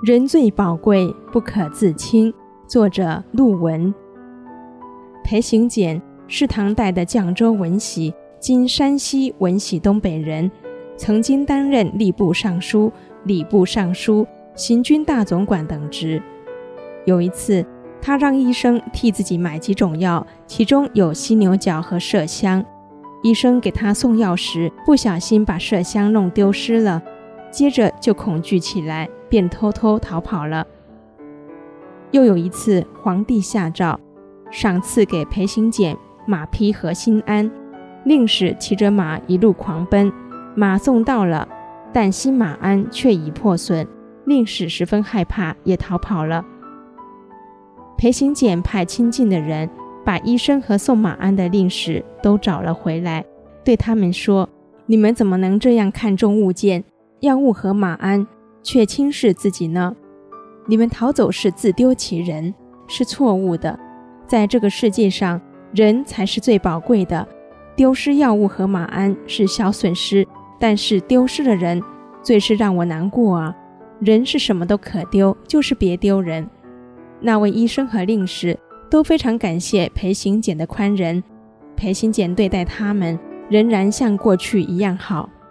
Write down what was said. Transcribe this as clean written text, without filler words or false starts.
人最宝贵，不可自轻。作者陆文。裴行俭是唐代的绛州闻喜，今山西闻喜东北人，曾经担任吏部尚书、礼部尚书、行军大总管等职。有一次，他让医生替自己买几种药，其中有犀牛角和麝香。医生给他送药时，不小心把麝香弄丢失了，接着就恐惧起来，便偷偷逃跑了。又有一次，皇帝下诏赏赐给裴行俭马匹和新鞍，令使骑着马一路狂奔，马送到了，但新马鞍却已破损，令使十分害怕，也逃跑了。裴行俭派亲近的人把医生和送马鞍的令使都找了回来，对他们说：你们怎么能这样看重物件，药物和马鞍，却轻视自己呢？你们逃走是自丢其人，是错误的。在这个世界上，人才是最宝贵的，丢失药物和马鞍是小损失，但是丢失了人，最是让我难过啊！人是什么都可丢，就是别丢人。那位医生和令使都非常感谢裴行俭的宽仁，裴行俭对待他们仍然像过去一样好。